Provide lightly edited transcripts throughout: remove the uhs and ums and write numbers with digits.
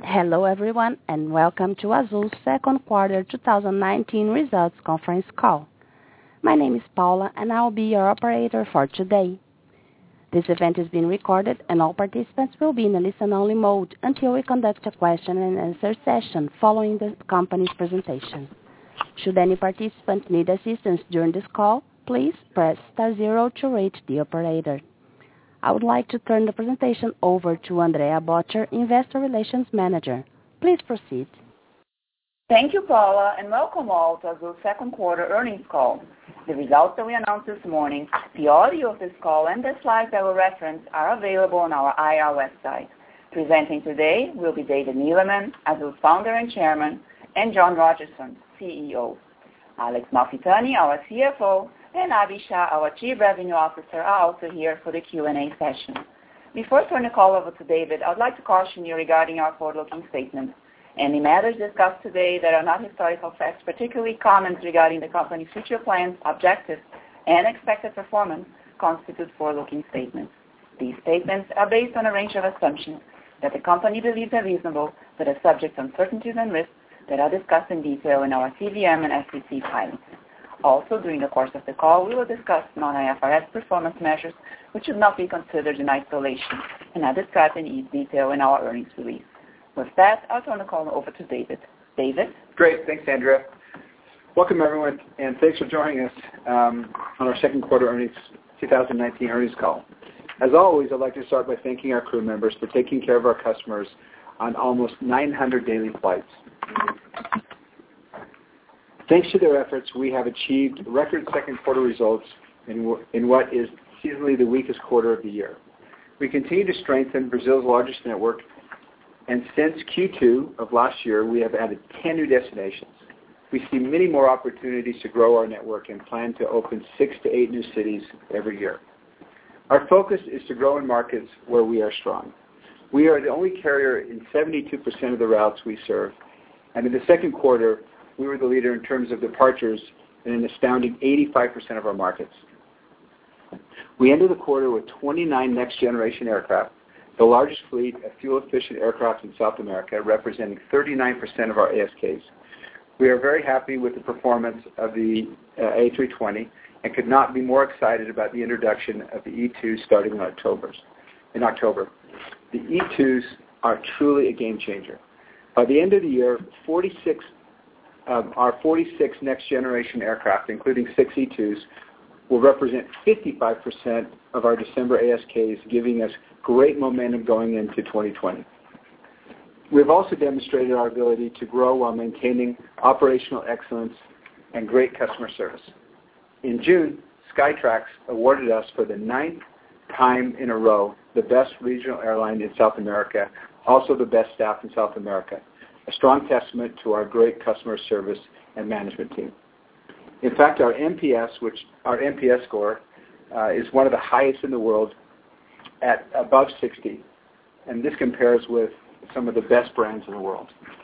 Hello everyone and welcome to Azul's second quarter 2019 results conference call. My name is Paula and I will be your operator for today. This event is being recorded and all participants will be in a listen-only mode until we conduct a question and answer session following the company's presentation. Should any participant need assistance during this call, please press *0 to reach the operator. I would like to turn the presentation over to Andrea Bottcher, Investor Relations Manager. Please proceed. Thank you, Paula, and welcome all to Azul's second quarter earnings call. The results that we announced this morning, the audio of this call, and the slides that we reference are available on our IR website. Presenting today will be David Neeleman, Azul's founder and chairman, and John Rodgerson, CEO. Alex Malfitani, our CFO, and Abhi Shah, our Chief Revenue Officer, are also here for the Q&A session. Before I turn the call over to David, I would like to caution you regarding our forward-looking statements. Any matters discussed today that are not historical facts, particularly comments regarding the company's future plans, objectives, and expected performance, constitute forward-looking statements. These statements are based on a range of assumptions that the company believes are reasonable, but are subject to uncertainties and risks that are discussed in detail in our CVM and SEC filings. Also, during the course of the call, we will discuss non-IFRS performance measures, which should not be considered in isolation, and are described in detail in our earnings release. With that, I'll turn the call over to David. David? Great. Thanks, Andrea. Welcome, everyone, and thanks for joining us on our second quarter 2019 earnings call. As always, I'd like to start by thanking our crew members for taking care of our customers on almost 900 daily flights. Thanks to their efforts, we have achieved record second quarter results in what is seasonally the weakest quarter of the year. We continue to strengthen Brazil's largest network, and since Q2 of last year, we have added 10 new destinations. We see many more opportunities to grow our network and plan to open 6 to 8 new cities every year. Our focus is to grow in markets where we are strong. We are the only carrier in 72% of the routes we serve, and in the second quarter, we were the leader in terms of departures in an astounding 85% of our markets. We ended the quarter with 29 next-generation aircraft, the largest fleet of fuel-efficient aircraft in South America, representing 39% of our ASKs. We are very happy with the performance of the A320 and could not be more excited about the introduction of the E2 starting in October. The E2s are truly a game changer. By the end of the year, our 46 next-generation aircraft, including 6 E2s, will represent 55% of our December ASKs, giving us great momentum going into 2020. We've also demonstrated our ability to grow while maintaining operational excellence and great customer service. In June, Skytrax awarded us for the 9th time in a row the best regional airline in South America, also the best staff in South America, a strong testament to our great customer service and management team. In fact, our NPS score is one of the highest in the world at above 60, and this compares with some of the best brands in the world.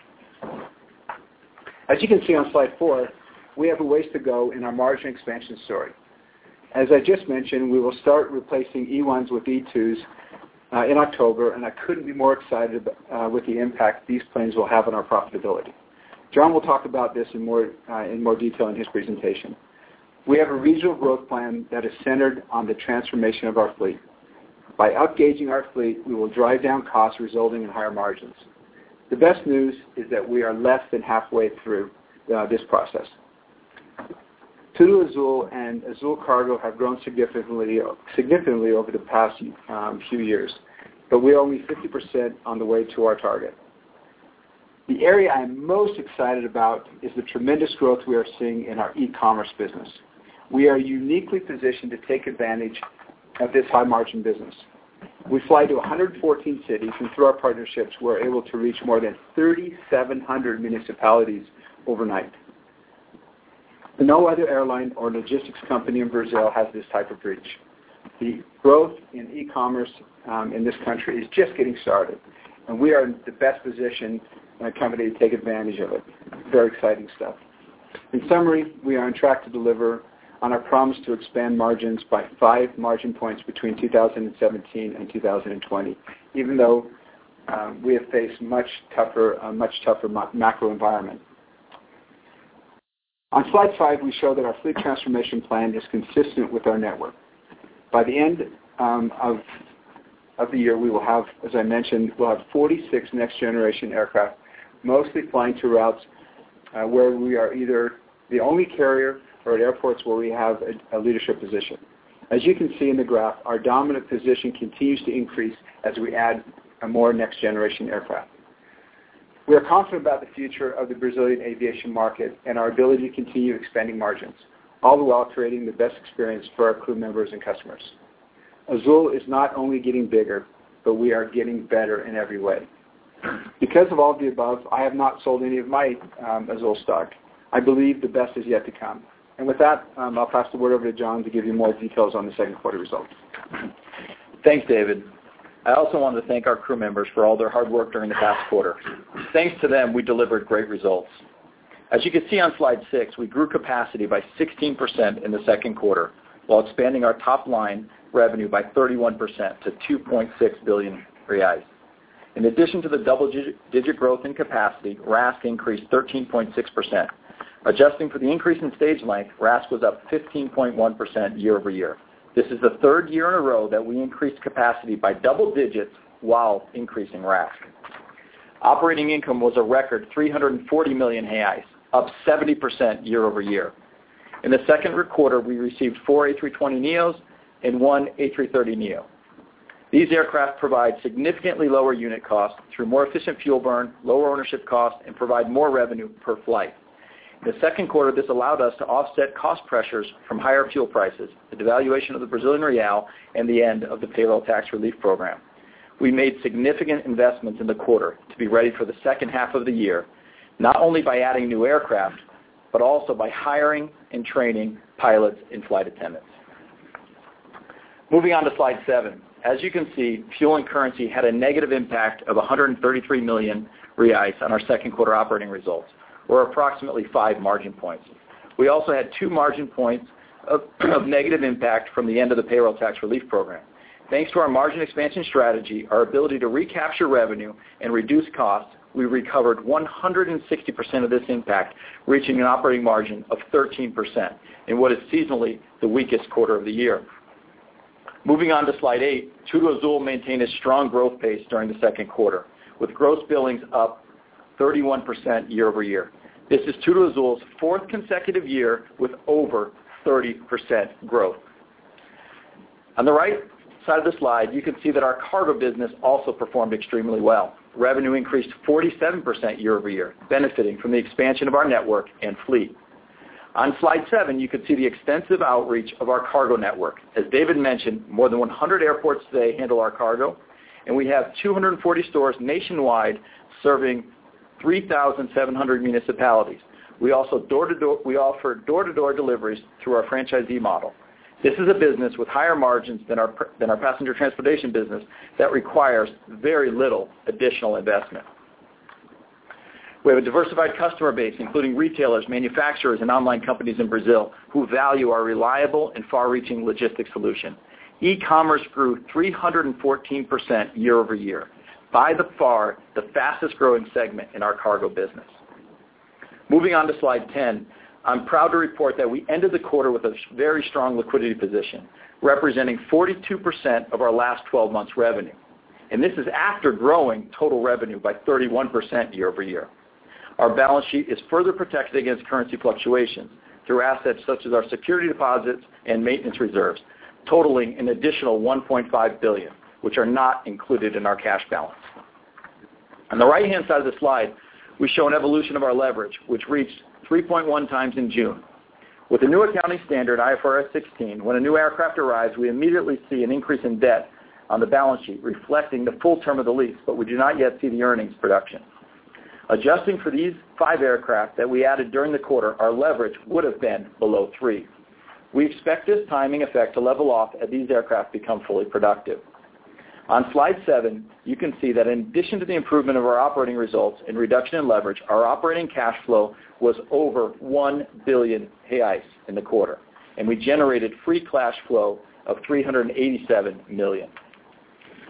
As you can see on slide 4, we have a ways to go in our margin expansion story. As I just mentioned, we will start replacing E1s with E2s in October, and I couldn't be more excited with the impact these planes will have on our profitability. John will talk about this in more detail in his presentation. We have a regional growth plan that is centered on the transformation of our fleet. By upgauging our fleet, we will drive down costs, resulting in higher margins. The best news is that we are less than halfway through this process. TudoAzul and Azul Cargo have grown significantly over the past few years, but we're only 50% on the way to our target. The area I'm most excited about is the tremendous growth we are seeing in our e-commerce business. We are uniquely positioned to take advantage of this high-margin business. We fly to 114 cities, and through our partnerships, we're able to reach more than 3,700 municipalities overnight. No other airline or logistics company in Brazil has this type of reach. The growth in e-commerce in this country is just getting started, and we are in the best position company to take advantage of it. Very exciting stuff. In summary, we are on track to deliver on our promise to expand margins by 5 margin points between 2017 and 2020, even though we have faced a much tougher macro environment. On slide 5, we show that our fleet transformation plan is consistent with our network. By the end of the year, we will have, as I mentioned, we'll have 46 next-generation aircraft, mostly flying to routes where we are either the only carrier or at airports where we have a leadership position. As you can see in the graph, our dominant position continues to increase as we add more next-generation aircraft. We are confident about the future of the Brazilian aviation market and our ability to continue expanding margins, all the while creating the best experience for our crew members and customers. Azul is not only getting bigger, but we are getting better in every way. Because of all of the above, I have not sold any of my Azul stock. I believe the best is yet to come. And with that, I'll pass the word over to John to give you more details on the second quarter results. Thanks, David. I also want to thank our crew members for all their hard work during the past quarter. Thanks to them, we delivered great results. As you can see on slide 6, we grew capacity by 16% in the second quarter, while expanding our top line revenue by 31% to 2.6 billion reais. In addition to the double-digit growth in capacity, RASK increased 13.6%. Adjusting for the increase in stage length, RASK was up 15.1% year over year. This is the third year in a row that we increased capacity by double digits while increasing RASK. Operating income was a record 340 million reais, up 70% year over year. In the second quarter, we received 4 A320neos and 1 A330neo. These aircraft provide significantly lower unit costs through more efficient fuel burn, lower ownership costs, and provide more revenue per flight. In the second quarter, this allowed us to offset cost pressures from higher fuel prices, the devaluation of the Brazilian real, and the end of the payroll tax relief program. We made significant investments in the quarter to be ready for the second half of the year, not only by adding new aircraft, but also by hiring and training pilots and flight attendants. Moving on to slide 7. As you can see, fuel and currency had a negative impact of 133 million reais on our second quarter operating results, or approximately 5 margin points. We also had 2 margin points of negative impact from the end of the payroll tax relief program. Thanks to our margin expansion strategy, our ability to recapture revenue and reduce costs, we recovered 160% of this impact, reaching an operating margin of 13% in what is seasonally the weakest quarter of the year. Moving on to slide 8, TudoAzul maintained a strong growth pace during the second quarter, with gross billings up 31% year over year. This is TudoAzul's 4th consecutive year with over 30% growth. On the right side of the slide, you can see that our cargo business also performed extremely well. Revenue increased 47% year over year, benefiting from the expansion of our network and fleet. On slide 7, you can see the extensive outreach of our cargo network. As David mentioned, more than 100 airports today handle our cargo, and we have 240 stores nationwide serving 3,700 municipalities. We also offer door-to-door deliveries through our franchisee model. This is a business with higher margins than our passenger transportation business that requires very little additional investment. We have a diversified customer base, including retailers, manufacturers, and online companies in Brazil who value our reliable and far-reaching logistics solution. E-commerce grew 314% year over year, by far the fastest growing segment in our cargo business. Moving on to slide 10, I'm proud to report that we ended the quarter with a very strong liquidity position, representing 42% of our last 12 months' revenue. And this is after growing total revenue by 31% year over year. Our balance sheet is further protected against currency fluctuations through assets such as our security deposits and maintenance reserves, totaling an additional 1.5 billion, which are not included in our cash balance. On the right-hand side of the slide, we show an evolution of our leverage, which reached 3.1 times in June. With the new accounting standard, IFRS 16, when a new aircraft arrives, we immediately see an increase in debt on the balance sheet, reflecting the full term of the lease, but we do not yet see the earnings production. Adjusting for these 5 aircraft that we added during the quarter, our leverage would have been below 3. We expect this timing effect to level off as these aircraft become fully productive. On slide 7, you can see that in addition to the improvement of our operating results and reduction in leverage, our operating cash flow was over 1 billion reais in the quarter, and we generated free cash flow of 387 million.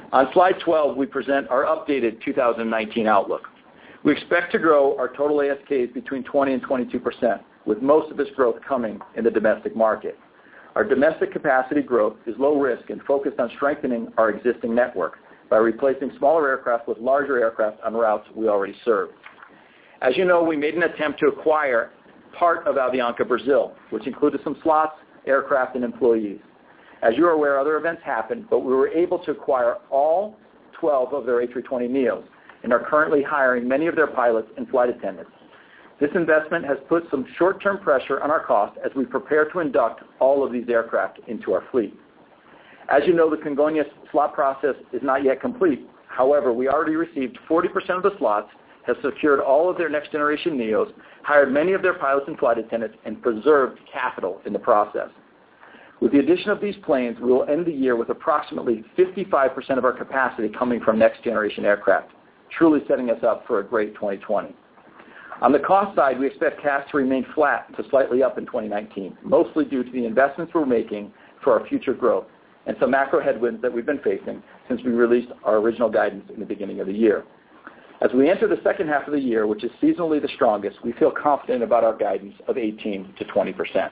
On slide 12, we present our updated 2019 outlook. We expect to grow our total ASKs between 20 and 22%, with most of this growth coming in the domestic market. Our domestic capacity growth is low risk and focused on strengthening our existing network by replacing smaller aircraft with larger aircraft on routes we already serve. As you know, we made an attempt to acquire part of Avianca Brazil, which included some slots, aircraft, and employees. As you are aware, other events happened, but we were able to acquire all 12 of their A320neos and are currently hiring many of their pilots and flight attendants. This investment has put some short-term pressure on our cost as we prepare to induct all of these aircraft into our fleet. As you know, the Congonhas slot process is not yet complete. However, we already received 40% of the slots, have secured all of their next-generation NEOs, hired many of their pilots and flight attendants, and preserved capital in the process. With the addition of these planes, we will end the year with approximately 55% of our capacity coming from next-generation aircraft, truly setting us up for a great 2020. On the cost side, we expect CASK to remain flat to slightly up in 2019, mostly due to the investments we're making for our future growth and some macro headwinds that we've been facing since we released our original guidance in the beginning of the year. As we enter the second half of the year, which is seasonally the strongest, we feel confident about our guidance of 18 to 20%.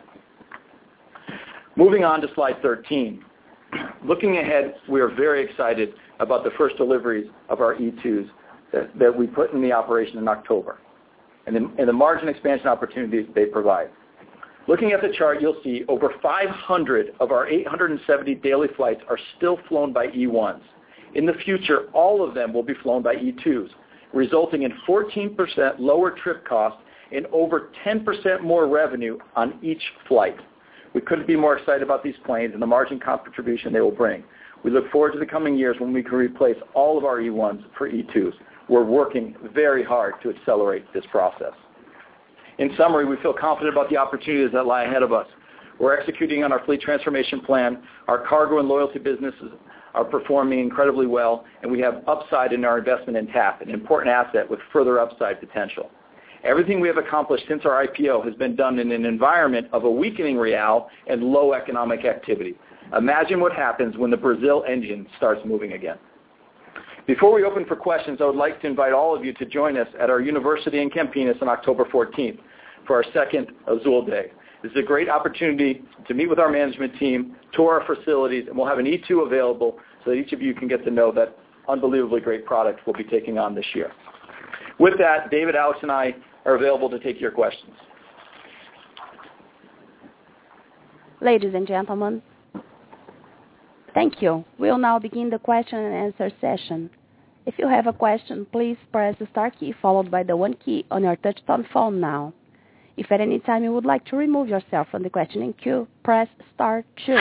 Moving on to slide 13. Looking ahead, we are very excited about the first deliveries of our E2s that we put in the operation in October and the margin expansion opportunities they provide. Looking at the chart, you'll see over 500 of our 870 daily flights are still flown by E1s. In the future, all of them will be flown by E2s, resulting in 14% lower trip costs and over 10% more revenue on each flight. We couldn't be more excited about these planes and the margin contribution they will bring. We look forward to the coming years when we can replace all of our E1s for E2s. We're working very hard to accelerate this process. In summary, we feel confident about the opportunities that lie ahead of us. We're executing on our fleet transformation plan. Our cargo and loyalty businesses are performing incredibly well, and we have upside in our investment in TAP, an important asset with further upside potential. Everything we have accomplished since our IPO has been done in an environment of a weakening real and low economic activity. Imagine what happens when the Brazil engine starts moving again. Before we open for questions, I would like to invite all of you to join us at our university in Campinas on October 14th for our second Azul Day. This is a great opportunity to meet with our management team, tour our facilities, and we'll have an E2 available so that each of you can get to know that unbelievably great product we'll be taking on this year. With that, David, Alex, and I are available to take your questions. Ladies and gentlemen, thank you. We'll now begin the question and answer session. If you have a question, please press the star key followed by the 1 key on your touch-tone phone now. If at any time you would like to remove yourself from the questioning queue, press star 2.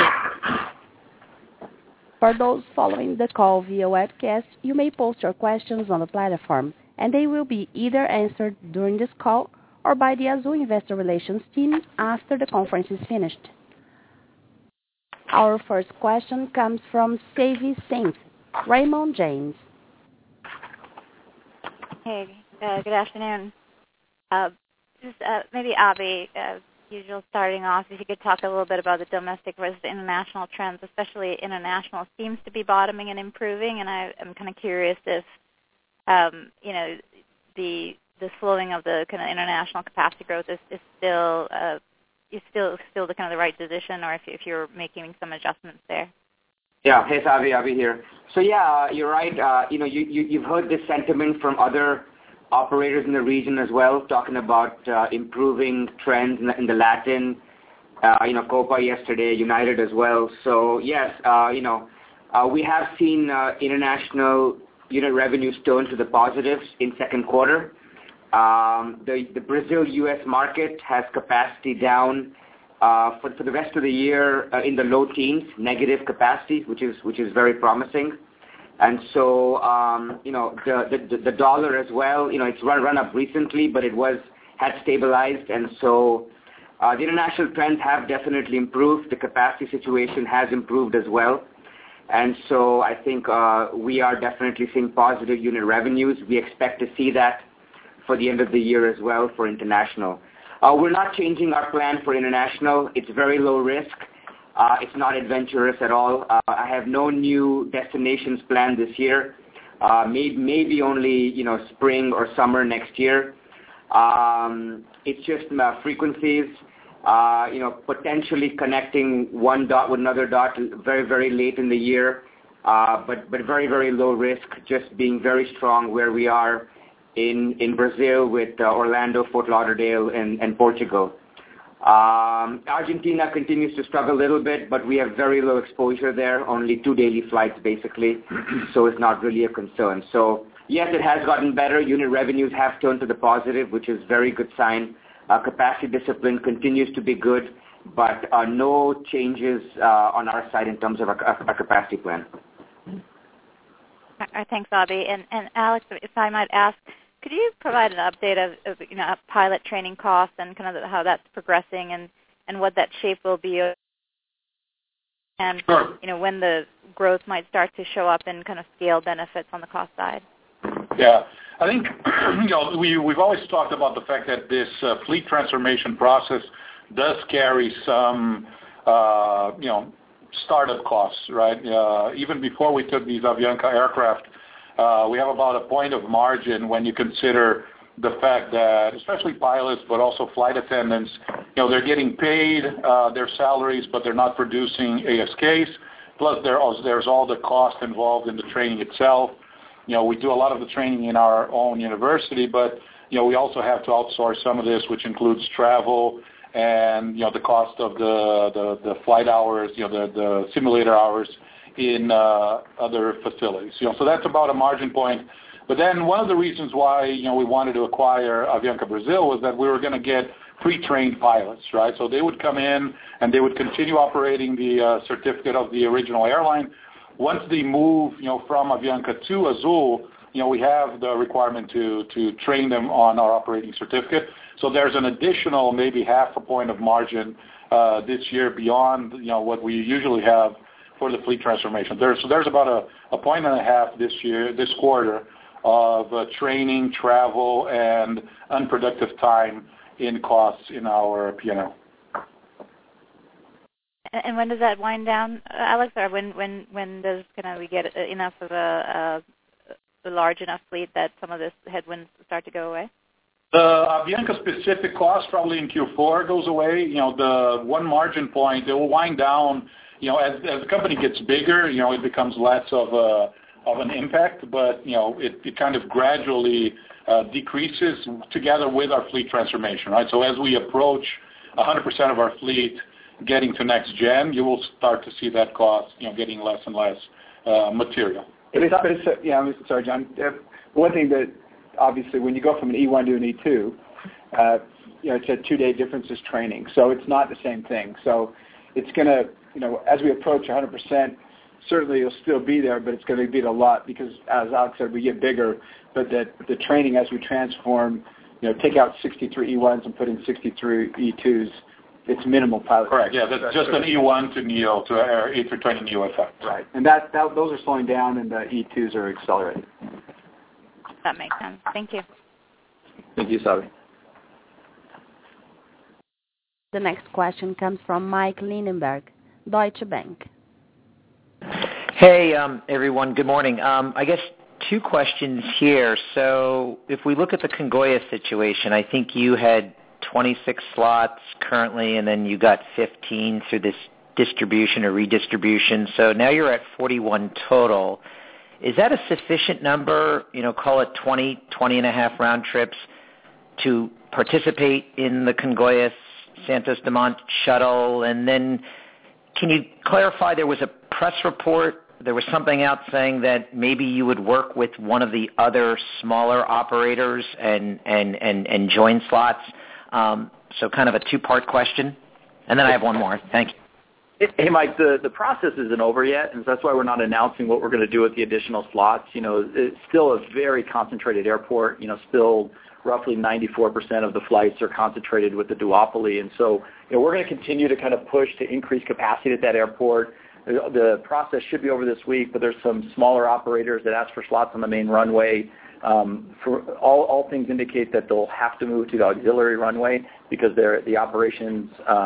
For those following the call via webcast, you may post your questions on the platform, and they will be either answered during this call or by the Azul Investor Relations team after the conference is finished. Our first question comes from Savi Syth, Raymond James. Hey, good afternoon. Maybe Abhi, usual starting off, if you could talk a little bit about the domestic versus international trends, especially international seems to be bottoming and improving, and I'm kind of curious if, the slowing of the kind of international capacity growth is still the kind of the right decision, or if you're making some adjustments there. Yeah. Hey, Abhi here. So yeah, you're right. You've heard this sentiment from other operators in the region as well, talking about improving trends in the Latin. Copa yesterday, United as well. So yes, we have seen international unit revenues turn to the positives in second quarter. The Brazil-U.S. market has capacity down for the rest of the year in the low teens, negative capacity, which is very promising. And so, the dollar as well, it's run up recently, but had stabilized. And so the international trends have definitely improved. The capacity situation has improved as well. And so I think we are definitely seeing positive unit revenues. We expect to see that for the end of the year as well for international. We're not changing our plan for international. It's very low risk. It's not adventurous at all. I have no new destinations planned this year. Maybe only spring or summer next year. It's just frequencies. Potentially connecting one dot with another dot very, very late in the year, but very, very low risk, just being very strong where we are in Brazil with Orlando, Fort Lauderdale, and Portugal. Argentina continues to struggle a little bit, but we have very low exposure there, only 2 daily flights basically, so it's not really a concern. So yes, it has gotten better. Unit revenues have turned to the positive, which is a very good sign. Capacity discipline continues to be good, but no changes on our side in terms of our capacity plan. Thanks, Abhi. And Alex, if I might ask, could you provide an update of pilot training costs and kind of how that's progressing and what that shape will be, and sure. When the growth might start to show up in kind of scale benefits on the cost side? Yeah, I think we've always talked about the fact that this fleet transformation process does carry some startup costs, right? Even before we took these Avianca aircraft, we have about a point of margin when you consider the fact that, especially pilots, but also flight attendants, they're getting paid their salaries, but they're not producing ASKs. Plus, there's all the cost involved in the training itself. We do a lot of the training in our own university, but we also have to outsource some of this, which includes travel and the cost of the flight hours, the simulator hours in other facilities. So that's about a margin point. But then one of the reasons why we wanted to acquire Avianca Brazil was that we were going to get pre-trained pilots, right? So they would come in and they would continue operating the certificate of the original airline. Once they move, from Avianca to Azul, we have the requirement to train them on our operating certificate. So there's an additional maybe half a point of margin this year beyond what we usually have for the fleet transformation. There's about a point and a half this quarter of training, travel, and unproductive time in costs in our P&L. And when does that wind down, Alex? Or when does we get enough of a large enough fleet that some of this headwinds start to go away? The Avianca specific cost probably in Q4 goes away. The one margin point, it will wind down. As the company gets bigger, it becomes less of an impact, but it kind of gradually decreases together with our fleet transformation, right? So as we approach 100% of our fleet getting to next gen, you will start to see that cost, getting less and less material. I'm sorry, John. One thing that obviously when you go from an E1 to an E2, it's a 2-day difference is training, so it's not the same thing. So it's going to, as we approach 100%, certainly it'll still be there, but it's going to be a lot because, as Alex said, we get bigger. But the training as we transform, take out 63 E1s and put in 63 E2s, it's minimal pilot. Correct. Yeah, that's just an E1 to NEO to A320 NEO effect. Right, and those are slowing down, and the E2s are accelerating. That makes sense. Thank you. Thank you, Savi. The next question comes from Mike Lindenberg, Deutsche Bank. Hey, everyone. Good morning. I guess 2 questions here. So if we look at the Congonhas situation, I think you had 26 slots currently, and then you got 15 through this distribution or redistribution. So now you're at 41 total. Is that a sufficient number, call it 20 and a half round trips to participate in the Congonhas Santos Dumont shuttle? And then can you clarify, there was a press report, there was something out saying that maybe you would work with one of the other smaller operators and join slots. So kind of a 2-part question. And then I have one more. Thank you. Hey, Mike, the process isn't over yet, and that's why we're not announcing what we're going to do with the additional slots. It's still a very concentrated airport. Still roughly 94% of the flights are concentrated with the duopoly. And so we're going to continue to kind of push to increase capacity at that airport. The process should be over this week, but there's some smaller operators that ask for slots on the main runway. For all things indicate that they'll have to move to the auxiliary runway because the operations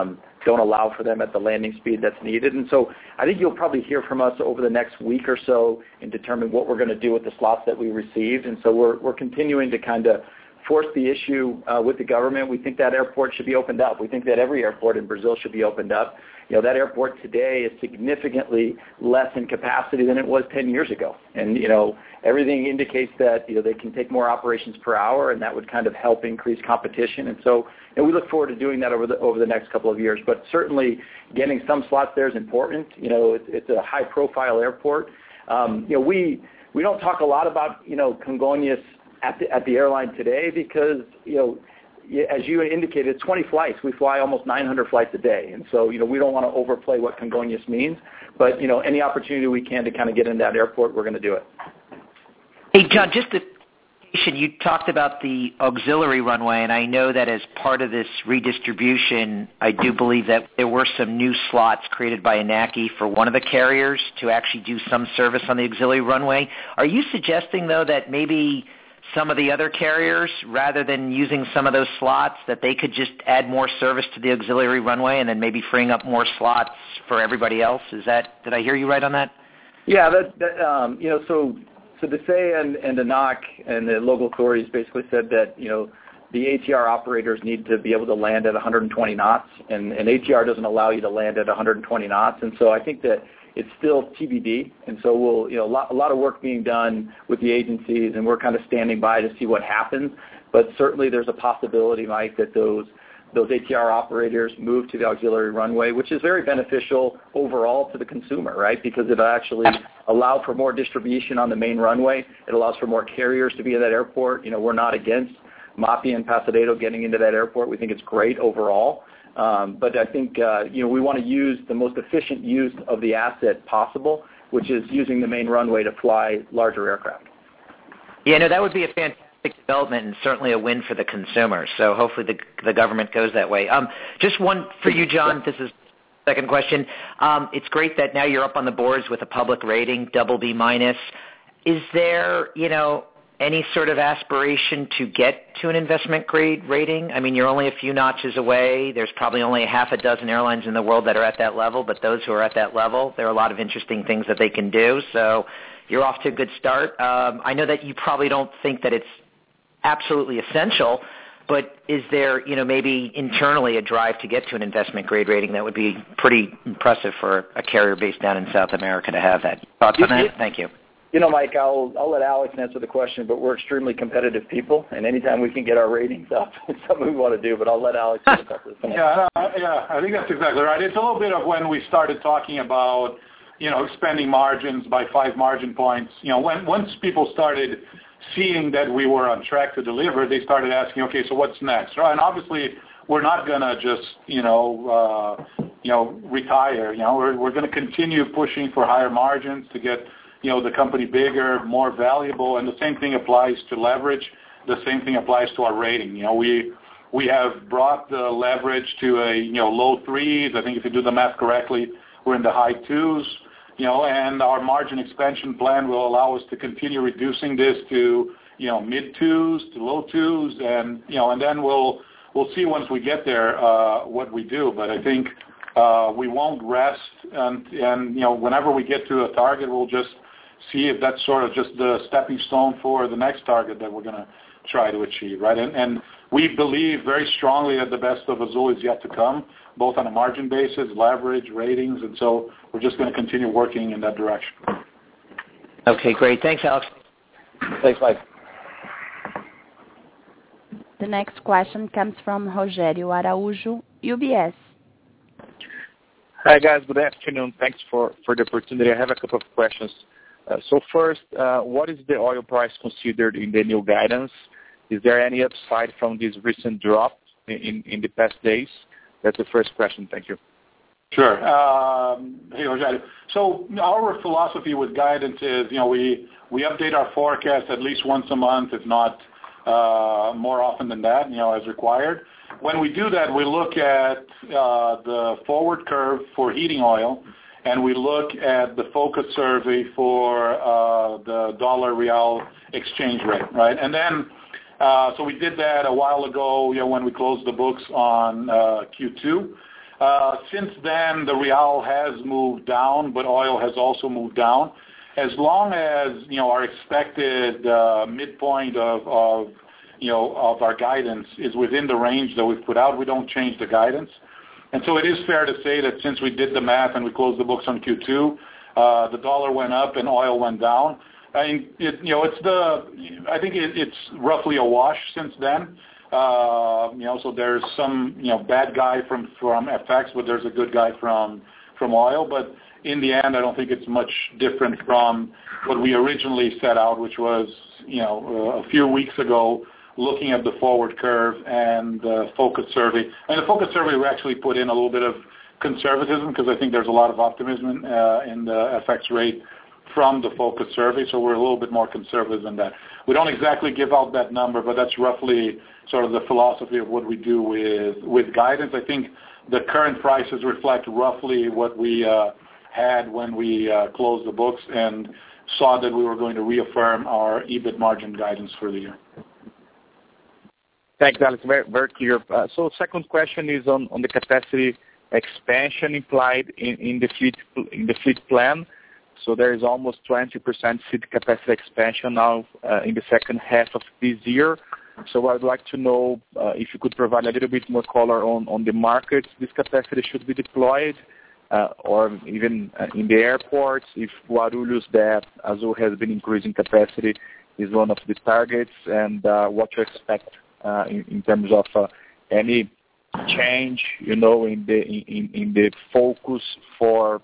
don't allow for them at the landing speed that's needed. And so I think you'll probably hear from us over the next week or so and determine what we're going to do with the slots that we received. And so we're continuing to kind of force the issue with the government. We think that airport should be opened up. We think that every airport in Brazil should be opened up. That airport today is significantly less in capacity than it was 10 years ago. And, everything indicates that, they can take more operations per hour, and that would kind of help increase competition. And so we look forward to doing that over the next couple of years. But certainly getting some slots there is important. It's a high-profile airport. We don't talk a lot about, Congonhas at the airline today because, as you indicated, it's 20 flights. We fly almost 900 flights a day. And so, we don't want to overplay what Congonhas means. But, any opportunity we can to kind of get in that airport, we're going to do it. Hey, John, just a you talked about the auxiliary runway, and I know that as part of this redistribution, I do believe that there were some new slots created by ANAC for one of the carriers to actually do some service on the auxiliary runway. Are you suggesting, though, that maybe some of the other carriers, rather than using some of those slots, that they could just add more service to the auxiliary runway and then maybe freeing up more slots for everybody else? Did I hear you right on that? Yeah, So DSEA and ANAC and the local authorities basically said that, the ATR operators need to be able to land at 120 knots, and ATR doesn't allow you to land at 120 knots. And so I think that it's still TBD. And so a lot of work being done with the agencies, and we're kind of standing by to see what happens. But certainly there's a possibility, Mike, that those ATR operators move to the auxiliary runway, which is very beneficial overall to the consumer, right? Because it actually allows for more distribution on the main runway. It allows for more carriers to be at that airport. We're not against MAPI and Pasadena getting into that airport. We think it's great overall. But I think, we want to use the most efficient use of the asset possible, which is using the main runway to fly larger aircraft. Yeah, no, that would be a fantastic development and certainly a win for the consumer. So hopefully the government goes that way. Just one for you, John. This is the second question. It's great that now you're up on the boards with a public rating, BB-. Is there, any sort of aspiration to get to an investment grade rating? I mean, you're only a few notches away. There's probably only a half a dozen airlines in the world that are at that level, but those who are at that level, there are a lot of interesting things that they can do. So you're off to a good start. I know that you probably don't think that it's absolutely essential, but is there, maybe internally a drive to get to an investment grade rating that would be pretty impressive for a carrier based down in South America to have that? Thoughts on that? Thank you. Mike, I'll let Alex answer the question, but we're extremely competitive people, and anytime we can get our ratings up, it's something we want to do, but I'll let Alex talk about this. Yeah, I think that's exactly right. It's a little bit of when we started talking about, expanding margins by 5 margin points. Once people started seeing that we were on track to deliver, they started asking, okay, so what's next? Right? And obviously, we're not going to just, retire. We're going to continue pushing for higher margins to get, the company bigger, more valuable, and the same thing applies to leverage. The same thing applies to our rating. We have brought the leverage to a, low 3s. I think if you do the math correctly, we're in the high 2s. And our margin expansion plan will allow us to continue reducing this to, mid 2s to low 2s, and then we'll see once we get there what we do. But I think we won't rest, and whenever we get to a target, we'll just see if that's sort of just the stepping stone for the next target that we're going to try to achieve, right? And we believe very strongly that the best of Azul is yet to come, both on a margin basis, leverage, ratings, and so we're just going to continue working in that direction. Okay, great. Thanks, Alex. Thanks, Mike. The next question comes from Rogério Araújo, UBS. Hi, guys. Good afternoon. Thanks for the opportunity. I have a couple of questions. So first, what is the oil price considered in the new guidance? Is there any upside from this recent drop in the past days? That's the first question. Thank you. Sure. Hey, Rogério. So our philosophy with guidance is, we update our forecast at least once a month, if not more often than that, as required. When we do that, we look at the forward curve for heating oil, and we look at the focus survey for the dollar-real exchange rate, right? And then, so we did that a while ago, when we closed the books on Q2. Since then, the real has moved down, but oil has also moved down. As long as our expected midpoint of our guidance is within the range that we've put out, we don't change the guidance. And so it is fair to say that since we did the math and we closed the books on Q2, the dollar went up and oil went down. I think it's roughly a wash since then. So there's some bad guy from FX, but there's a good guy from oil. But in the end, I don't think it's much different from what we originally set out, which was a few weeks ago, looking at the forward curve and the focus survey. And the focus survey, we actually put in a little bit of conservatism because I think there's a lot of optimism in the FX rate from the focus survey, so we're a little bit more conservative than that. We don't exactly give out that number, but that's roughly sort of the philosophy of what we do with guidance. I think the current prices reflect roughly what we had when we closed the books and saw that we were going to reaffirm our EBIT margin guidance for the year. Thanks, Alex. Very, very clear. So second question is on the capacity expansion implied in the fleet plan. So there is almost 20% fleet capacity expansion now in the second half of this year. So I'd like to know if you could provide a little bit more color on the markets this capacity should be deployed, or even in the airports, if Guarulhos, that Azul has been increasing capacity, is one of the targets, and what to expect in terms of any change, in the focus for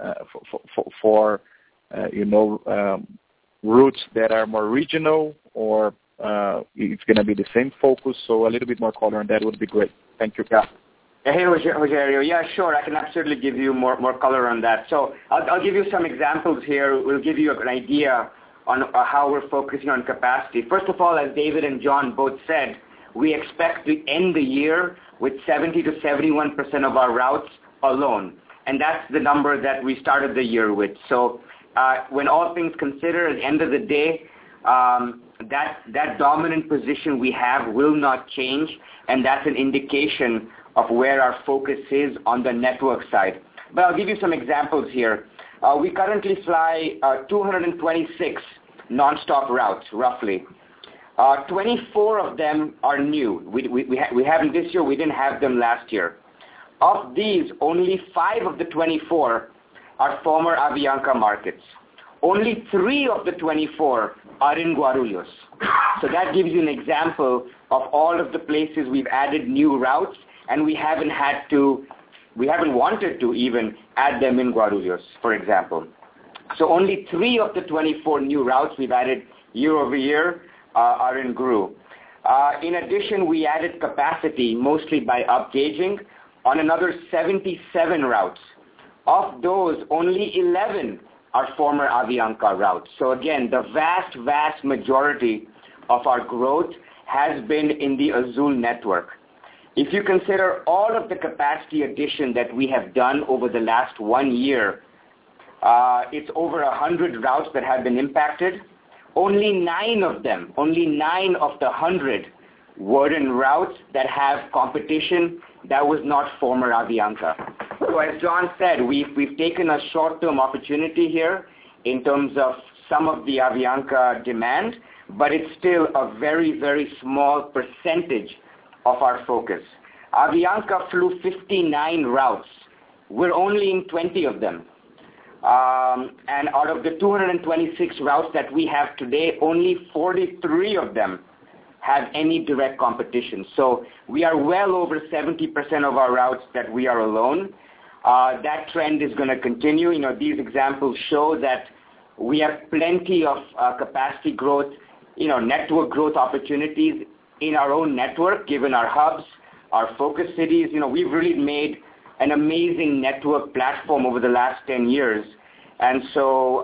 routes that are more regional, or it's going to be the same focus. So a little bit more color on that would be great. Thank you. Hey, Rogerio. Yeah, sure. I can absolutely give you more color on that. So I'll give you some examples here. We'll give you an idea on how we're focusing on capacity. First of all, as David and John both said, we expect to end the year with 70 to 71% of our routes alone. And that's the number that we started the year with. So when all things considered, at the end of the day, that dominant position we have will not change, and that's an indication of where our focus is on the network side. But I'll give you some examples here. We currently fly 226 nonstop routes, roughly. 24 of them are new. We haven't this year. We didn't have them last year. Of these, only 5 of the 24 are former Avianca markets. Only 3 of the 24 are in Guarulhos. So that gives you an example of all of the places we've added new routes, and we haven't wanted to even add them in Guarulhos, for example. So only 3 of the 24 new routes we've added year over year are in GRU. In addition, we added capacity, mostly by upgauging, on another 77 routes. Of those, only 11 are former Avianca routes. So again, the vast, vast majority of our growth has been in the Azul network. If you consider all of the capacity addition that we have done over the last 1 year, it's over 100 routes that have been impacted. Only 9 of the 100 were in routes that have competition that was not former Avianca. So as John said, we've taken a short-term opportunity here in terms of some of the Avianca demand, but it's still a very, very small percentage of our focus. Avianca flew 59 routes. We're only in 20 of them. And out of the 226 routes that we have today, only 43 of them have any direct competition. So we are well over 70% of our routes that we are alone. That trend is going to continue. These examples show that we have plenty of capacity growth, network growth opportunities in our own network, given our hubs, our focus cities. We've really made an amazing network platform over the last 10 years. And so,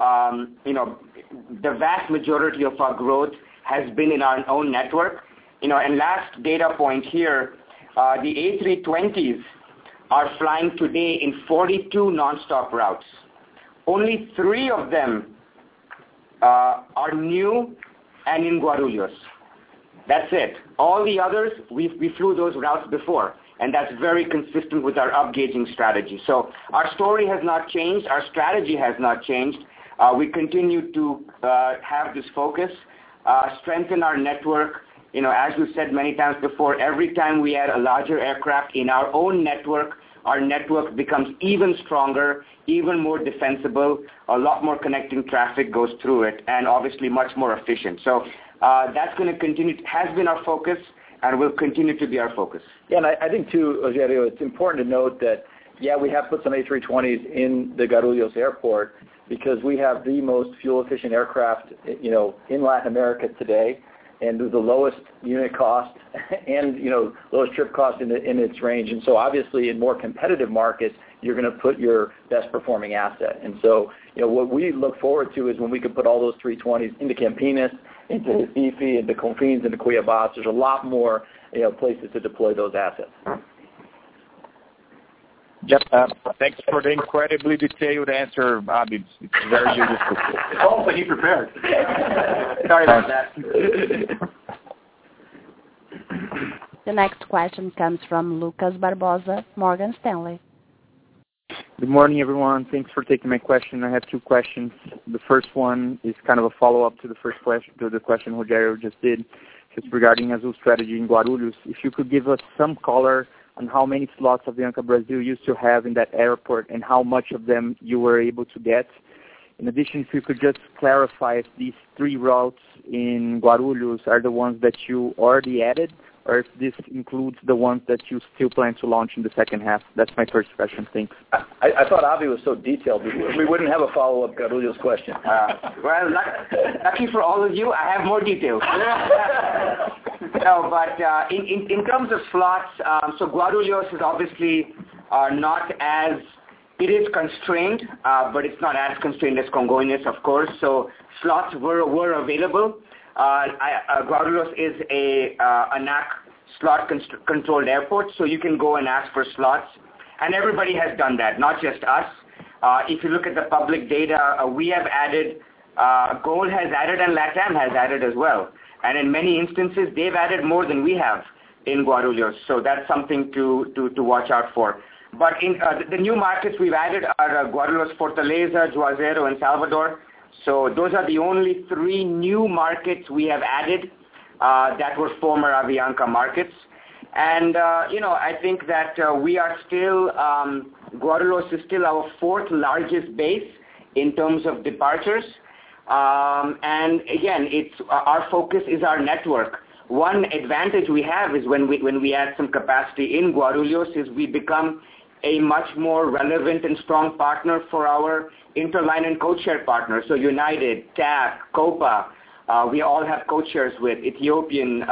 the vast majority of our growth has been in our own network. And last data point here, the A320s are flying today in 42 nonstop routes. Only 3 of them are new and in Guarulhos. That's it. All the others, we flew those routes before, and that's very consistent with our upgauging strategy. So our story has not changed. Our strategy has not changed. We continue to have this focus, strengthen our network. As we've said many times before, every time we add a larger aircraft in our own network, our network becomes even stronger, even more defensible, a lot more connecting traffic goes through it, and obviously much more efficient. So that's going to continue, has been our focus, and will continue to be our focus. Yeah, and I think, too, Rogério, it's important to note that, yeah, we have put some A320s in the Guarulhos airport because we have the most fuel-efficient aircraft, in Latin America today, and the lowest unit cost and, lowest trip cost in its range. And so obviously in more competitive markets, you're going to put your best performing asset. And so, what we look forward to is when we can put all those 320s into Campinas, into Recife, into Confins, into Cuiabá. There's a lot more, places to deploy those assets. Yep. Thanks for the incredibly detailed answer, Abhi. It's very useful. It's almost like he prepared. Sorry about that. The next question comes from Lucas Barbosa, Morgan Stanley. Good morning, everyone. Thanks for taking my question. I have two questions. The first one is kind of a follow-up to the first question, to the question Rogério just did, just regarding Azul's strategy in Guarulhos. If you could give us some color on how many slots Avianca Brazil used to have in that airport and how much of them you were able to get. In addition, if you could just clarify if these 3 routes in Guarulhos are the ones that you already added, or if this includes the ones that you still plan to launch in the second half. That's my first question. Thanks. I thought Abhi was so detailed. We wouldn't have a follow-up Guarulhos question. Well, lucky for all of you, I have more details. No, but in terms of slots, so Guarulhos is obviously not as, it is constrained, but it's not as constrained as Congonhas, of course. So slots were available. Guarulhos is a ANAC slot-controlled airport, so you can go and ask for slots. And everybody has done that, not just us. If you look at the public data, we have added, GOL has added, and LATAM has added as well. And in many instances, they've added more than we have in Guarulhos. So that's something to watch out for. But in the new markets we've added are Guarulhos, Fortaleza, Juazeiro, and Salvador. So those are the only 3 new markets we have added that were former Avianca markets. And, I think that we are still, Guarulhos is still our 4th largest base in terms of departures. And again, our focus is our network. One advantage we have is when we add some capacity in Guarulhos is we become a much more relevant and strong partner for our interline and codeshare partners. So United, TAP, Copa, we all have codeshares with Ethiopian,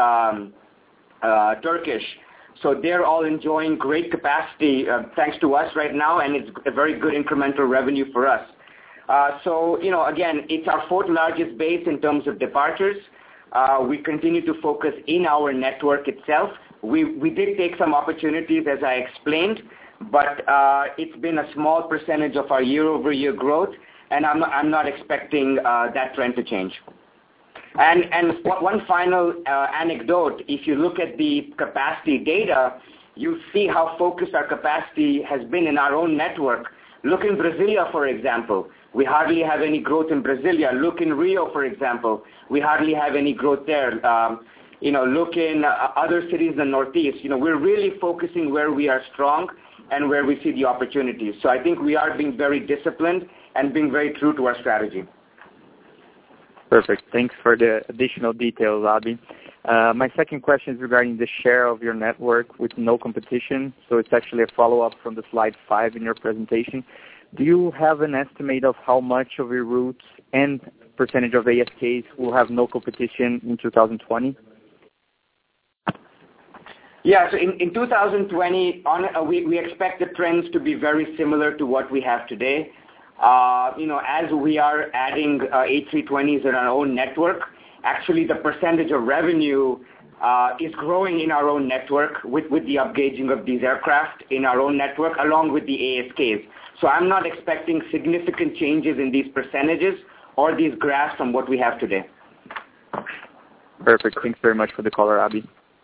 Turkish. So they're all enjoying great capacity thanks to us right now, and it's a very good incremental revenue for us. So, again, it's our 4th largest base in terms of departures. We continue to focus in our network itself. We did take some opportunities, as I explained, but it's been a small percentage of our year-over-year growth, and I'm not expecting that trend to change. And one final anecdote, if you look at the capacity data, you see how focused our capacity has been in our own network. Look in Brasilia, for example. We hardly have any growth in Brasilia. Look in Rio, for example. We hardly have any growth there. Look in other cities in the Northeast. We're really focusing where we are strong and where we see the opportunities. So I think we are being very disciplined and being very true to our strategy. Perfect. Thanks for the additional details, Abhi. My second question is regarding the share of your network with no competition. So it's actually a follow-up from the slide 5 in your presentation. Do you have an estimate of how much of your routes and percentage of ASKs will have no competition in 2020? Yeah, so in 2020, we expect the trends to be very similar to what we have today. As we are adding A320s in our own network, actually the percentage of revenue is growing in our own network with the upgauging of these aircraft in our own network along with the ASKs. So I'm not expecting significant changes in these percentages or these graphs from what we have today. Perfect. Thanks very much for the caller, Abby.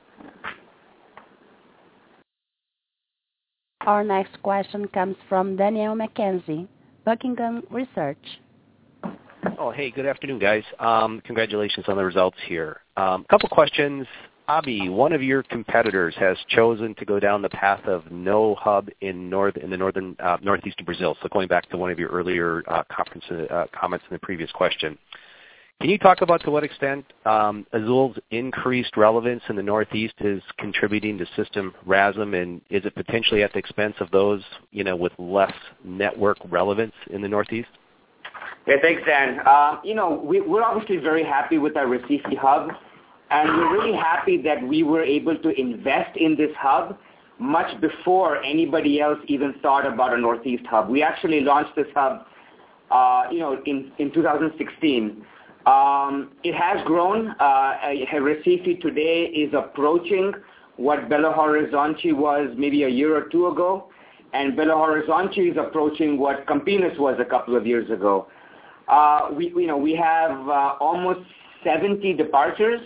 Our next question comes from Daniel McKenzie, Buckingham Research. Oh, hey, good afternoon, guys. Congratulations on the results here. Couple questions. Abby, one of your competitors has chosen to go down the path of no hub in the northeast of Brazil. So going back to one of your earlier comments in the previous question. Can you talk about to what extent Azul's increased relevance in the Northeast is contributing to system RASM, and is it potentially at the expense of those, with less network relevance in the Northeast? Yeah, thanks, Dan. We're obviously very happy with our Recife hub, and we're really happy that we were able to invest in this hub much before anybody else even thought about a Northeast hub. We actually launched this hub, in 2016. It has grown. Recife today is approaching what Belo Horizonte was maybe a year or two ago, and Belo Horizonte is approaching what Campinas was a couple of years ago. We have almost 70 departures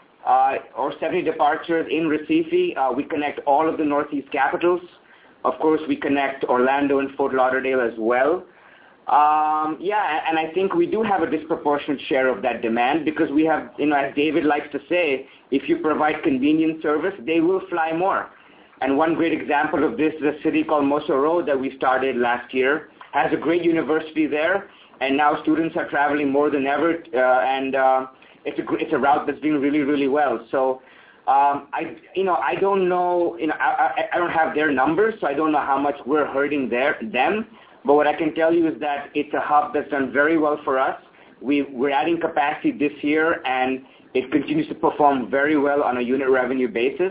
in Recife. We connect all of the Northeast capitals. Of course, we connect Orlando and Fort Lauderdale as well. And I think we do have a disproportionate share of that demand because we have, as David likes to say, if you provide convenient service, they will fly more. And one great example of this is a city called Mossoró that we started last year. Has a great university there, and now students are traveling more than ever, and it's a route that's doing really, really well. So I don't know, I don't have their numbers, so I don't know how much we're hurting them. But what I can tell you is that it's a hub that's done very well for us. We're adding capacity this year, and it continues to perform very well on a unit revenue basis.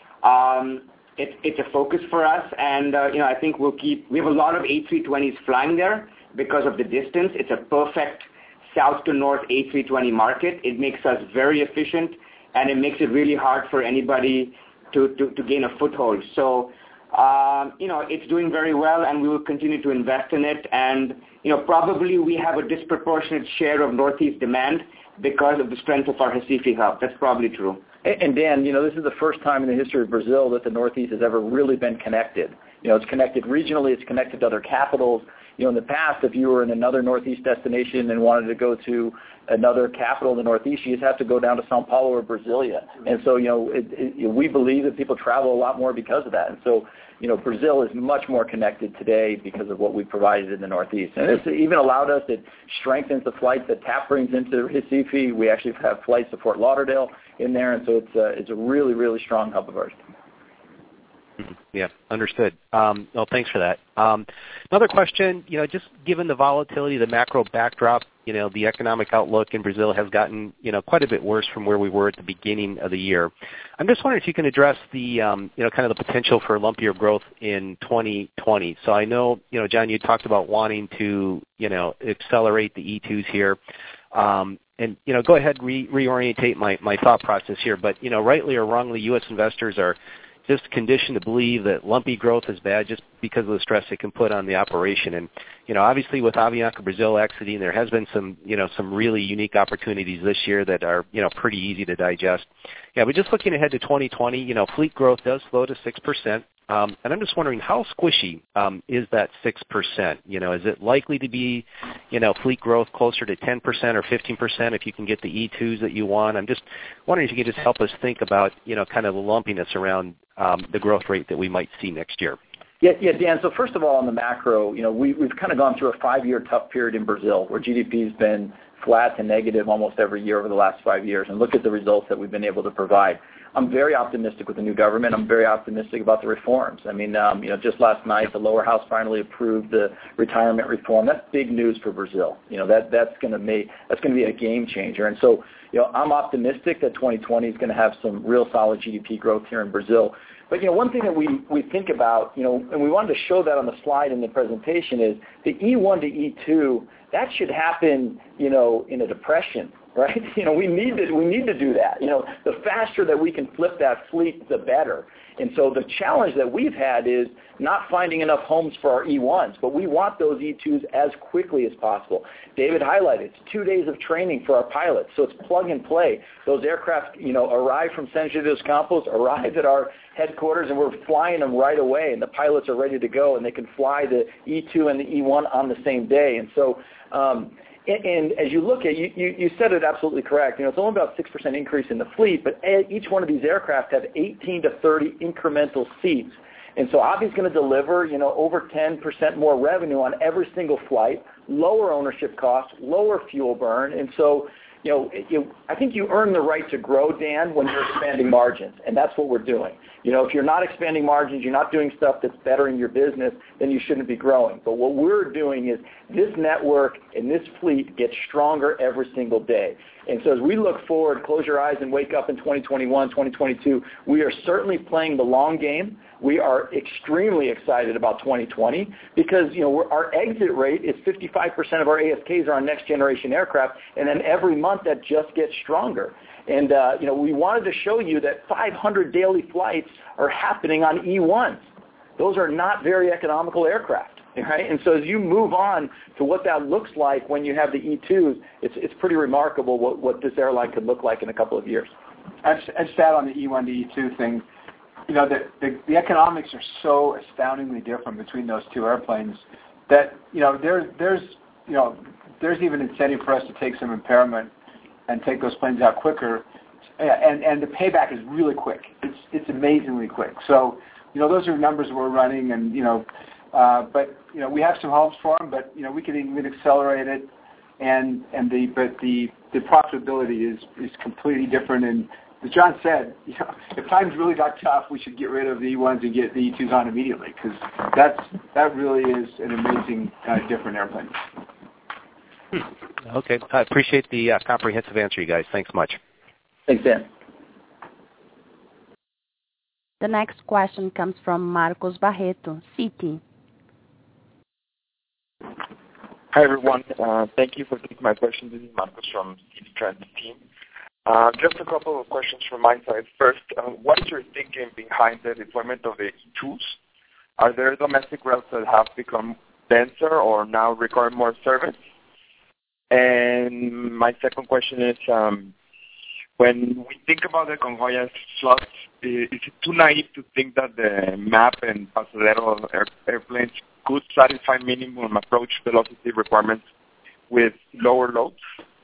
It's a focus for us, and I think we have a lot of A320s flying there because of the distance. It's a perfect south to north A320 market. It makes us very efficient, and it makes it really hard for anybody to gain a foothold. So it's doing very well, and we will continue to invest in it. And, probably we have a disproportionate share of Northeast demand because of the strength of our Recife hub. That's probably true. And Dan, this is the first time in the history of Brazil that the Northeast has ever really been connected. It's connected regionally. It's connected to other capitals. In the past, if you were in another Northeast destination and wanted to go to another capital in the Northeast, you just have to go down to Sao Paulo or Brasilia. And so, we believe that people travel a lot more because of that. And so, Brazil is much more connected today because of what we provided in the Northeast. And it's even allowed us, it strengthens the flights that TAP brings into Recife. We actually have flights to Fort Lauderdale in there, and so it's a really, really strong hub of ours. Yeah, understood. Well, thanks for that. Another question, just given the volatility, the macro backdrop, the economic outlook in Brazil has gotten, quite a bit worse from where we were at the beginning of the year. I'm just wondering if you can address the, kind of the potential for lumpier growth in 2020. So I know, John, you talked about wanting to, accelerate the E2s here. And, go ahead, reorientate my thought process here. But, rightly or wrongly, U.S. investors are just conditioned to believe that lumpy growth is bad just because of the stress it can put on the operation. And, obviously with Avianca Brazil exiting, there has been some, some really unique opportunities this year that are, pretty easy to digest. Yeah, but just looking ahead to 2020, fleet growth does slow to 6%. And I'm just wondering how squishy is that 6%? Is it likely to be, fleet growth closer to 10% or 15% if you can get the E2s that you want? I'm just wondering if you could just help us think about, kind of the lumpiness around the growth rate that we might see next year. Yeah, Dan. So first of all, on the macro, we've kind of gone through a 5-year tough period in Brazil where GDP has been flat to negative almost every year over the last 5 years. And look at the results that we've been able to provide. I'm very optimistic with the new government. I'm very optimistic about the reforms. I mean, just last night, the lower house finally approved the retirement reform. That's big news for Brazil. That's going to be a game changer. And so, I'm optimistic that 2020 is going to have some real solid GDP growth here in Brazil. But, one thing that we think about, and we wanted to show that on the slide in the presentation is the E1 to E2, that should happen, in a depression. right? We need to do that. The faster that we can flip that fleet, the better. And so the challenge that we've had is not finding enough homes for our E1s, but we want those E2s as quickly as possible. David highlighted, it's 2 days of training for our pilots, so it's plug and play. Those aircraft, arrive from San Jose dos Campos, arrive at our headquarters, and we're flying them right away, and the pilots are ready to go, and they can fly the E2 and the E1 on the same day. And so, and as you look at, you said it absolutely correct. It's only about 6% increase in the fleet, but each one of these aircraft have 18 to 30 incremental seats. And so Avi's going to deliver, over 10% more revenue on every single flight, lower ownership costs, lower fuel burn. And so, I think you earn the right to grow, Dan, when you're expanding margins, and that's what we're doing. If you're not expanding margins, you're not doing stuff that's bettering your business, then you shouldn't be growing. But what we're doing is this network and this fleet gets stronger every single day. And so as we look forward, close your eyes and wake up in 2021, 2022, we are certainly playing the long game. We are extremely excited about 2020 because, our exit rate is 55% of our ASKs are on next generation aircraft, and then every month that just gets stronger. And, we wanted to show you that 500 daily flights are happening on E1s. Those are not very economical aircraft. Right? And so as you move on to what that looks like when you have the E2s, it's pretty remarkable what this airline could look like in a couple of years. I'd just add on the E1 to E2 thing, the economics are so astoundingly different between those two airplanes that, there's even incentive for us to take some impairment and take those planes out quicker. And the payback is really quick. It's amazingly quick. So, those are numbers we're running and, but we have some homes for them, but we could even accelerate it, but the profitability is completely different. And as John said, if times really got tough, we should get rid of the E1s and get the E2s on immediately because that really is an amazing different airplane. Okay, I appreciate the comprehensive answer, you guys. Thanks much. Thanks, Dan. The next question comes from Marcos Barreto, Citi. Hi, everyone. Thank you for taking my question. This is Marcos from Citi Transit team. Just a couple of questions from my side. First, what is your thinking behind the deployment of the E2s? Are there domestic routes that have become denser or now require more service? And my second question is, when we think about the Congonhas slots, is it too naive to think that the MAP and Passaredo airplanes could satisfy minimum approach velocity requirements with lower loads?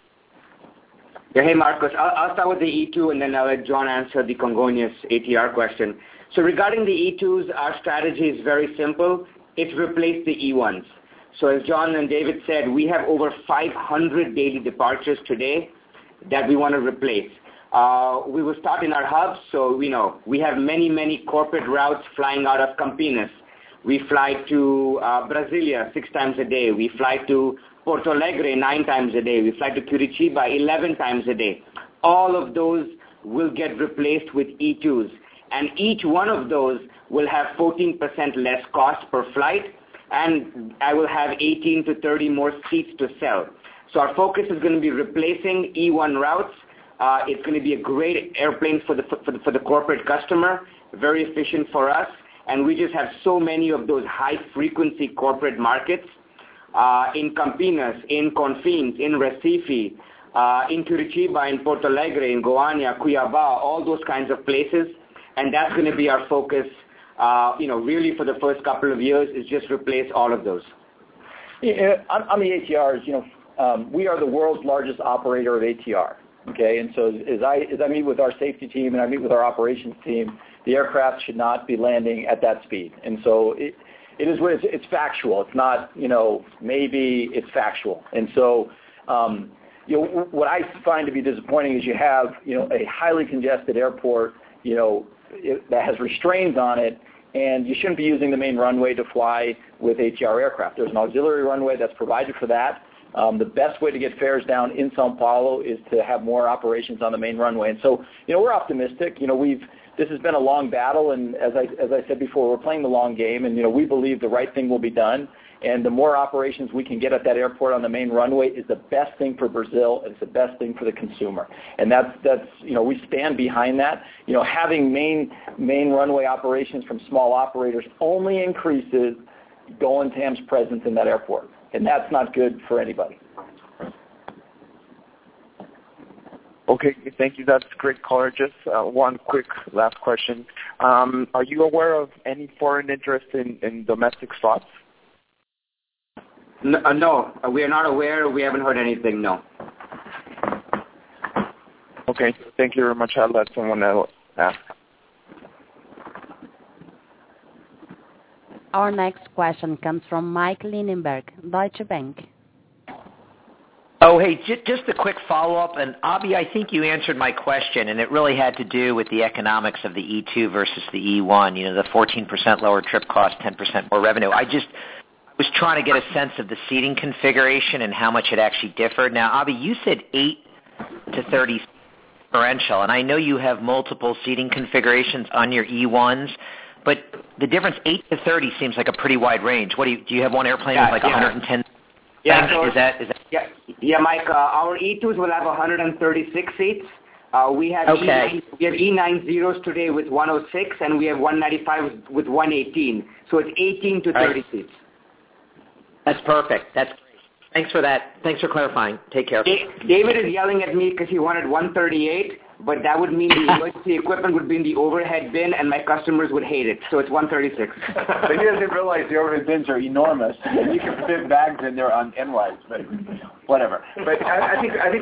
Yeah, hey, Marcos. I'll start with the E2, and then I'll let John answer the Congonhas ATR question. So regarding the E2s, our strategy is very simple. It's replace the E1s. So as John and David said, we have over 500 daily departures today that we want to replace. We will start in our hubs, so we have many corporate routes flying out of Campinas. We fly to Brasilia 6 times a day. We fly to Porto Alegre 9 times a day. We fly to Curitiba 11 times a day. All of those will get replaced with E2s. And each one of those will have 14% less cost per flight, and I will have 18 to 30 more seats to sell. So our focus is going to be replacing E1 routes. It's going to be a great airplane for the corporate customer, very efficient for us, and we just have so many of those high-frequency corporate markets in Campinas, in Confins, in Recife, in Curitiba, in Porto Alegre, in Goiânia, Cuiabá, all those kinds of places, and that's going to be our focus, really for the first couple of years is just replace all of those. Yeah, on the ATRs, we are the world's largest operator of ATR. Okay, and so as I meet with our safety team and I meet with our operations team, the aircraft should not be landing at that speed. And so it's factual. It's not, maybe, it's factual. And so, what I find to be disappointing is you have, a highly congested airport, that has restraints on it, and you shouldn't be using the main runway to fly with ATR aircraft. There's an auxiliary runway that's provided for that. The best way to get fares down in São Paulo is to have more operations on the main runway. And so, we're optimistic. We've this has been a long battle, and as I said before, we're playing the long game, and we believe the right thing will be done. And the more operations we can get at that airport on the main runway is the best thing for Brazil, and it's the best thing for the consumer. And that's we stand behind that. Having main runway operations from small operators only increases Go-Antam's presence in that airport, and that's not good for anybody. Okay, thank you. That's great color. Just one quick last question. Are you aware of any foreign interest in domestic slots? No, we are not aware. We haven't heard anything, no. Okay, thank you very much. I'll let someone else ask. Our next question comes from Mike Linenberg, Deutsche Bank. Oh, hey, just a quick follow-up. And, Abhi, I think you answered my question, and it really had to do with the economics of the E2 versus the E1, the 14% lower trip cost, 10% more revenue. I was trying to get a sense of the seating configuration and how much it actually differed. Now, Abhi, you said 8 to 30 differential, and I know you have multiple seating configurations on your E1s, but the difference 8 to 30 seems like a pretty wide range. What do you have one airplane with 110? Yeah, so is that? Yeah, Mike. Our E2s will have 136 seats. We have E90s today with 106, and we have 195 with 118. So it's 18 to 30 seats. That's perfect. That's great. Thanks for that. Thanks for clarifying. Take care. David is yelling at me because he wanted 138, but that would mean the emergency equipment would be in the overhead bin, and my customers would hate it. So it's 136. But he doesn't realize the overhead bins are enormous, and you can fit bags in there on N-wise, but whatever. But I think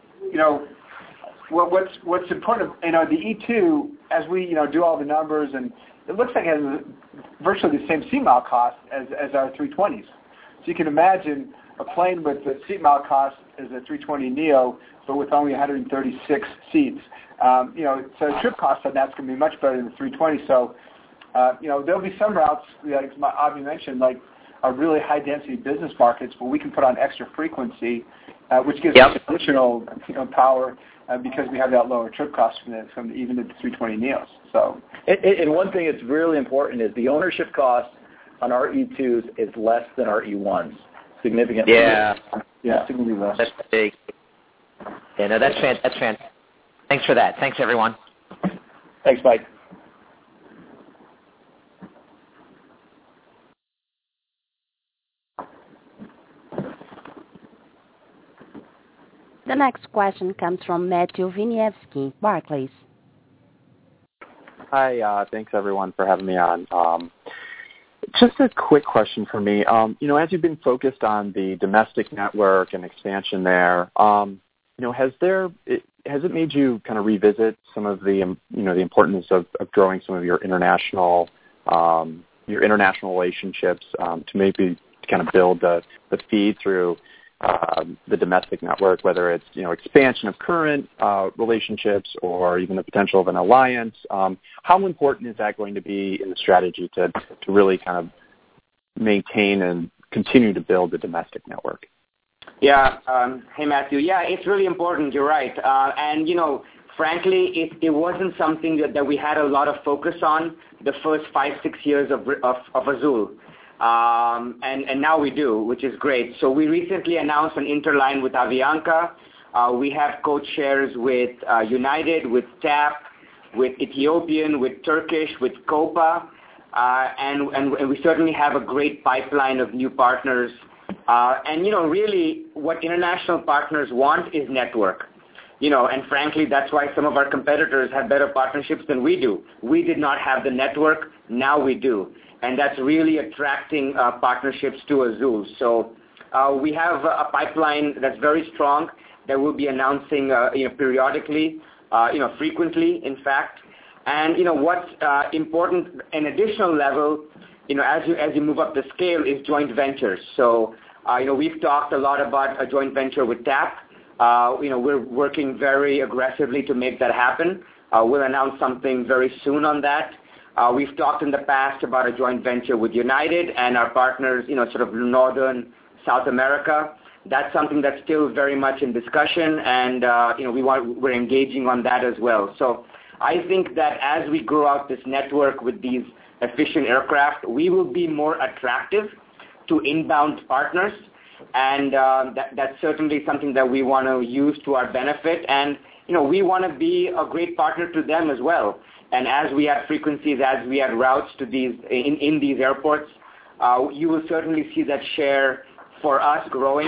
what's important, the E2, as we do all the numbers, and it looks like it has virtually the same seat mile cost as our 320s. So you can imagine a plane with the seat mile cost as a 320neo, but with only 136 seats. So the trip cost on that's going to be much better than the 320. So, there'll be some routes, like Abhi mentioned, like are really high-density business markets where we can put on extra frequency, which gives us additional power because we have that lower trip cost from even the 320neos. So, and one thing that's really important is the ownership cost on our E2s is less than our E1s, significantly. Yeah, significantly less. That's big. Yeah, no, that's fantastic. Thanks for that. Thanks, everyone. Thanks, Mike. The next question comes from Matthew Wieniawski, Barclays. Hi, thanks everyone for having me on. Just a quick question for me. As you've been focused on the domestic network and expansion there, has it made you kind of revisit some of the the importance of growing some of your international relationships to maybe kind of build the feed through the domestic network, whether it's expansion of current relationships or even the potential of an alliance? How important is that going to be in the strategy to really kind of maintain and continue to build the domestic network? Yeah. Hey, Matthew. Yeah, it's really important. You're right. And frankly, it wasn't something that we had a lot of focus on the first 5-6 years of Azul. And now we do, which is great. So we recently announced an interline with Avianca. We have code shares with United, with TAP, with Ethiopian, with Turkish, with Copa, and we certainly have a great pipeline of new partners. And really what international partners want is network. And frankly, that's why some of our competitors have better partnerships than we do. We did not have the network. Now we do. And that's really attracting partnerships to Azul. So we have a pipeline that's very strong that we'll be announcing periodically, frequently, in fact. And what's important, an additional level, as you move up the scale, is joint ventures. So we've talked a lot about a joint venture with TAP. We're working very aggressively to make that happen. We'll announce something very soon on that. We've talked in the past about a joint venture with United and our partners, sort of Northern South America. That's something that's still very much in discussion, and we're engaging on that as well. So I think that as we grow out this network with these efficient aircraft, we will be more attractive to inbound partners, and that's certainly something that we want to use to our benefit. And we want to be a great partner to them as well. And as we add frequencies, as we add routes to these in these airports, you will certainly see that share for us growing.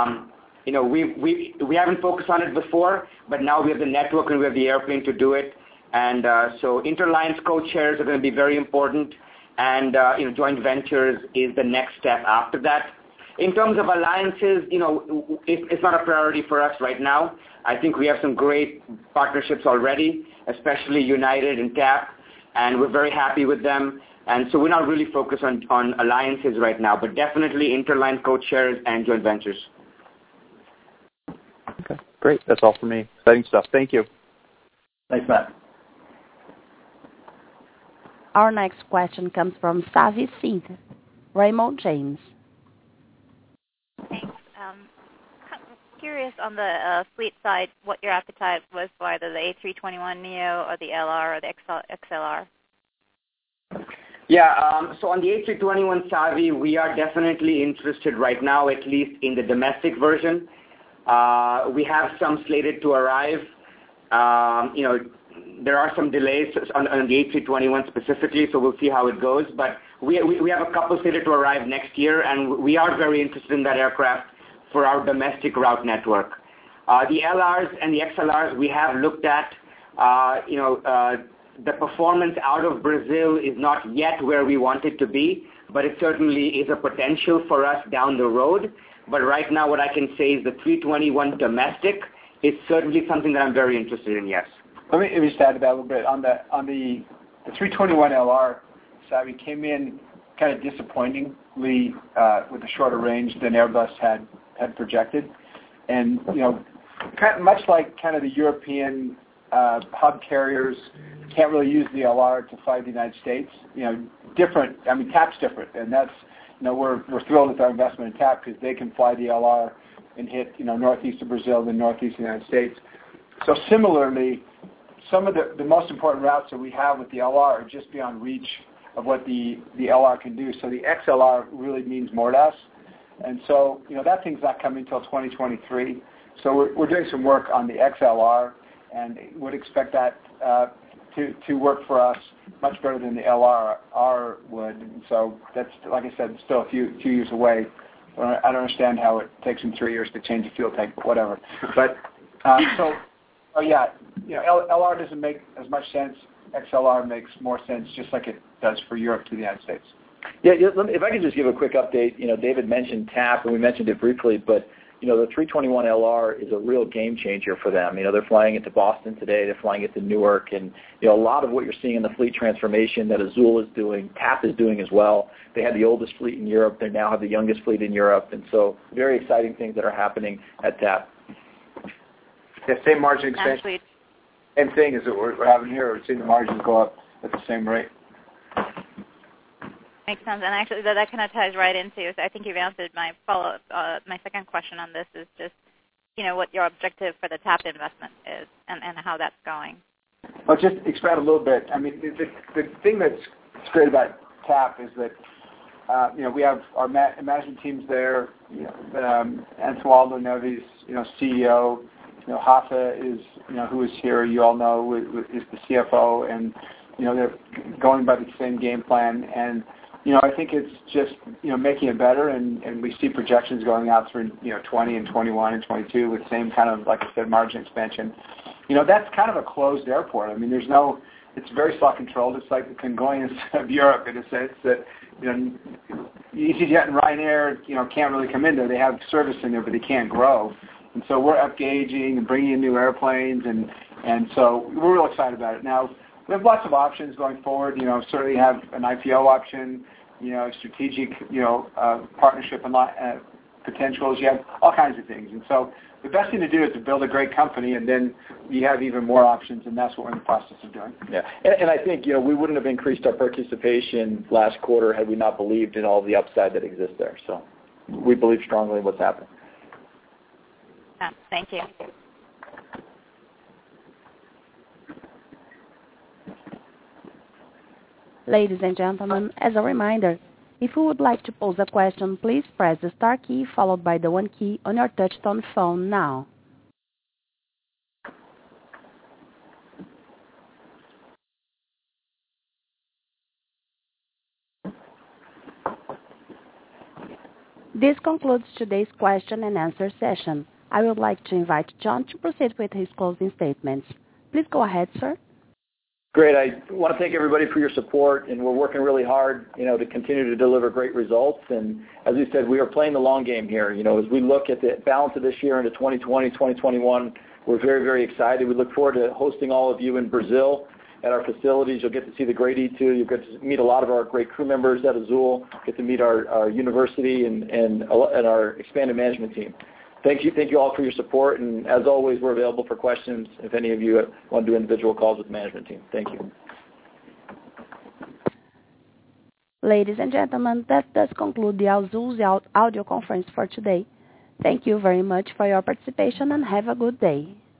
We haven't focused on it before, but now we have the network and we have the airplane to do it. And so interlines code shares are going to be very important, and joint ventures is the next step after that. In terms of alliances, it's not a priority for us right now. I think we have some great partnerships already, especially United and TAP, and we're very happy with them. And so we're not really focused on alliances right now, but definitely interline code shares and joint ventures. Okay, great. That's all for me. Exciting stuff. Thank you. Thanks, Matt. Our next question comes from Savi Syth, Raymond James. Thanks. Curious on the fleet side, what your appetite was for either the A321neo or the LR or the XLR. Yeah, so on the A321 Savi, we are definitely interested right now, at least in the domestic version. We have some slated to arrive. There are some delays on the A321 specifically, so we'll see how it goes. But we have a couple slated to arrive next year, and we are very interested in that aircraft for our domestic route network. The LRs and the XLRs we have looked at. The performance out of Brazil is not yet where we want it to be, but it certainly is a potential for us down the road. But right now what I can say is the 321 domestic is certainly something that I'm very interested in, yes. Let me just add to that a little bit. On the 321 LR, Savi, came in kind of disappointingly with a shorter range than Airbus had projected. And, kind of much like kind of the European hub carriers can't really use the LR to fly the United States. Different. I mean, TAP's different, and that's we're thrilled with our investment in TAP because they can fly the LR and hit northeast of Brazil, then northeast of the United States. So similarly, some of the most important routes that we have with the LR are just beyond reach of what the LR can do. So the XLR really means more to us, and so that thing's not coming until 2023. So we're doing some work on the XLR, and would expect that to work for us much better than the LR would. And so that's, like I said, still a few years away. I don't understand how it takes them 3 years to change the fuel tank, but whatever. But LR doesn't make as much sense. XLR makes more sense, just like it does for Europe to the United States. Yeah, if I could just give a quick update. David mentioned TAP, and we mentioned it briefly, but the 321 LR is a real game changer for them. They're flying it to Boston today. They're flying it to Newark. And, a lot of what you're seeing in the fleet transformation that Azul is doing, TAP is doing as well. They had the oldest fleet in Europe. They now have the youngest fleet in Europe. And so very exciting things that are happening at TAP. Yeah, same margin expansion. Same thing as we're having here. We're seeing the margins go up at the same rate. Makes sense, and actually that kind of ties right into. So I think you've answered my follow-up. My second question on this is just, what your objective for the TAP investment is, and how that's going. Well, just expand a little bit. I mean, the thing that's great about TAP is that we have our management teams there. Antoaldo Neves, CEO. Rafa is, who is here. You all know is the CFO, and they're going by the same game plan. And I think it's just making it better, and we see projections going out through 20 and 21 and 22 with the same kind of, like I said, margin expansion. That's kind of a closed airport. I mean, it's very slot controlled. It's like the Congonhas of Europe in a sense that EasyJet and Ryanair can't really come in there. They have service in there, but they can't grow. And so we're upgauging and bringing in new airplanes, and so we're real excited about it. Now, we have lots of options going forward. Certainly have an IPO option, strategic, partnership and potentials. You have all kinds of things. And so the best thing to do is to build a great company, and then you have even more options, and that's what we're in the process of doing. Yeah, and I think, we wouldn't have increased our participation last quarter had we not believed in all the upside that exists there. So we believe strongly in what's happening. Thank you. Ladies and gentlemen, as a reminder, if you would like to pose a question, please press the star key followed by the 1 key on your touch-tone phone now. This concludes today's question and answer session. I would like to invite John to proceed with his closing statements. Please go ahead, sir. Great. I want to thank everybody for your support, and we're working really hard, to continue to deliver great results. And as we said, we are playing the long game here. As we look at the balance of this year into 2020, 2021, we're very, very excited. We look forward to hosting all of you in Brazil at our facilities. You'll get to see the great E2. You'll get to meet a lot of our great crew members at Azul, get to meet our university and our expanded management team. Thank you all for your support, and as always, we're available for questions if any of you want to do individual calls with the management team. Thank you. Ladies and gentlemen, that does conclude the Azul's audio conference for today. Thank you very much for your participation and have a good day.